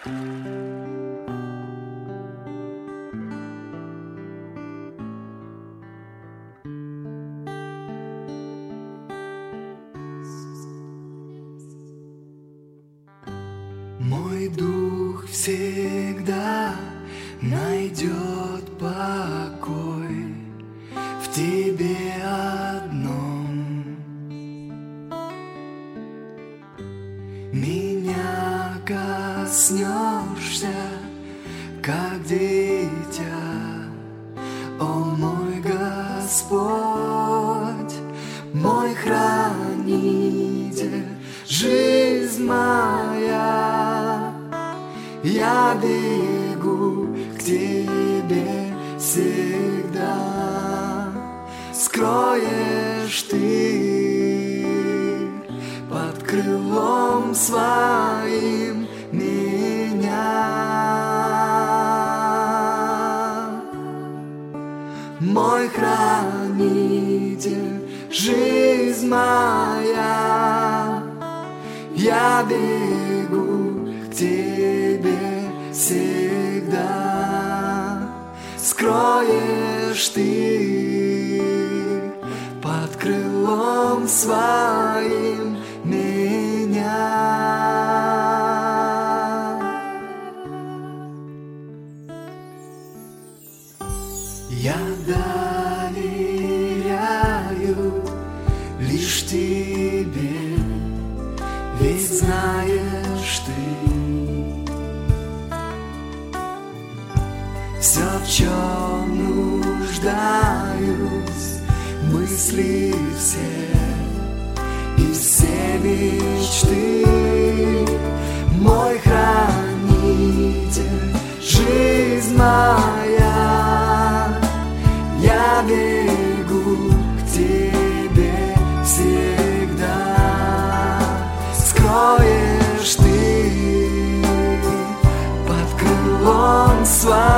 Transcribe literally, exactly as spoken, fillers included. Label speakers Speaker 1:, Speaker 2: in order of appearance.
Speaker 1: Мой дух всегда найдет покой в тебе одном. Меня коснешься, как дитя, о мой Господь, мой хранитель, жизнь моя. Я бегу к тебе всегда, скроешь ты под крылом своим меня. Мой хранитель, жизнь моя, я бегу к тебе всегда, скроешь ты под крылом своим меня. Я доверяю лишь тебе, ведь знаешь ты все, в чем нуждаюсь, мысли все и все мечты. Мой хранитель, жизнь моя, я бегу к тебе всегда, скроешь ты под крылом своим